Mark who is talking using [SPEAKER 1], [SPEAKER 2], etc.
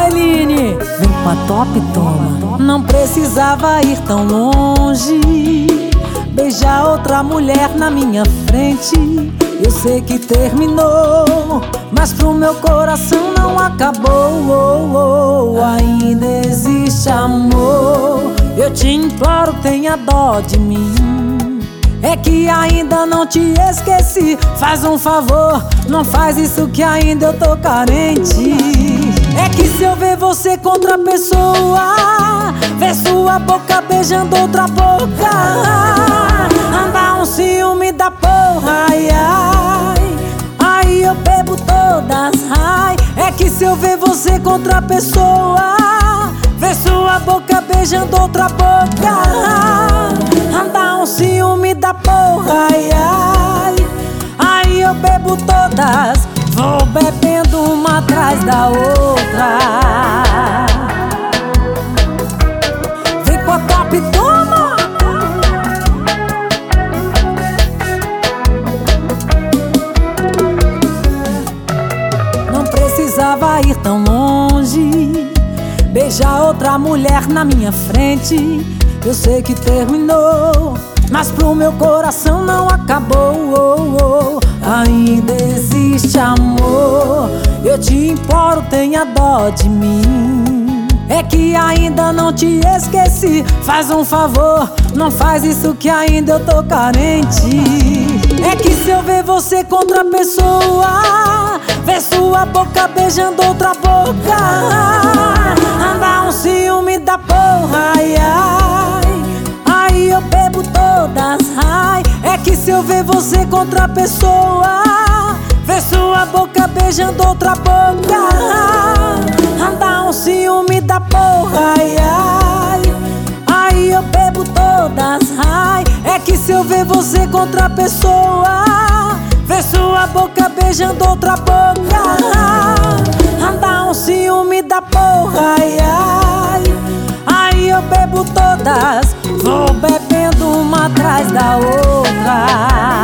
[SPEAKER 1] Ailine, vem com a top, toma. Não precisava ir tão longe, beijar outra mulher na minha frente. Eu sei que terminou, mas pro meu coração não acabou. Ainda existe amor. Eu te imploro, tenha dó de mim. É que ainda não te esqueci. Faz um favor, não faz isso que ainda eu tô carente. É que se eu ver você com outra pessoa, ver sua boca beijando outra boca, anda um ciúme da porra, ai, ai. Aí eu bebo todas, ai. É que se eu ver você com outra pessoa, ver sua boca beijando outra boca, anda um ciúme da porra, ai, ai. Aí eu bebo todas, vou bebendo uma atrás da outra. Vem com a top, toma! Não precisava ir tão longe, beijar outra mulher na minha frente. Eu sei que terminou, mas pro meu coração não acabou. Ainda existe amor. Eu te imploro, tenha dó de mim. É que ainda não te esqueci. Faz um favor, não faz isso que ainda eu tô carente. É que se eu ver você com outra pessoa, ver sua boca beijando outra boca, anda um ciúme da porra, ai, ai. Aí eu bebo todas, ai. É que se eu ver você com outra pessoa, ver sua boca beijando outra boca, anda um ciúme da porra, ai, ai. Aí eu bebo todas, ai. É que se eu ver você com outra pessoa, ver sua boca beijando outra boca, anda um ciúme da porra, ai, ai. Aí eu bebo todas, vou bebendo uma atrás da outra.